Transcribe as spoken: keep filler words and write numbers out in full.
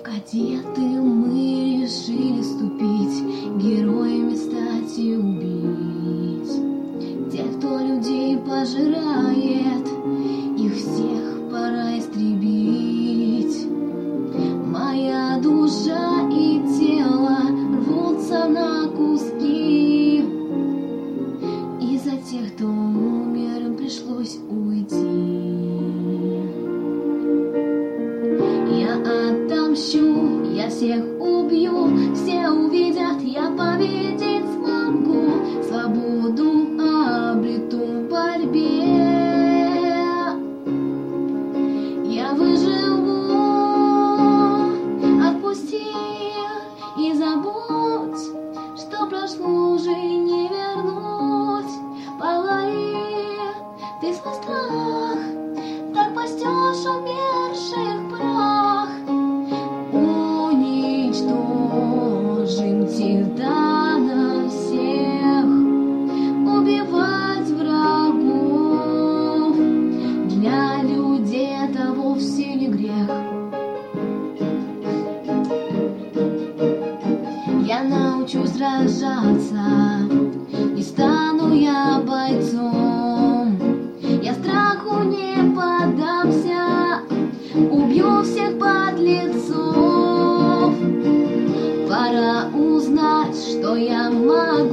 Кадеты мы решили ступить, героями стать и убить. Те, кто людей пожирает, их всех пора истребить. Моя душа и тело рвутся на куски. Из-за тех, кто умер, им пришлось уйти. Я отомщу, я всех убью, все увидят, я победить смогу. Свободу обрету в борьбе. Я выживу, отпусти и забудь, что прошло уже не вернуть. Палай ты свой страх, так пастешь умерших прах. Уничтожим титанов всех, убивать врагов. Для людей это вовсе не грех. Я научусь сражаться, и стану я бойцом. Я страху не поддамся, убью всех подлецов. Пора узнать, что я могу.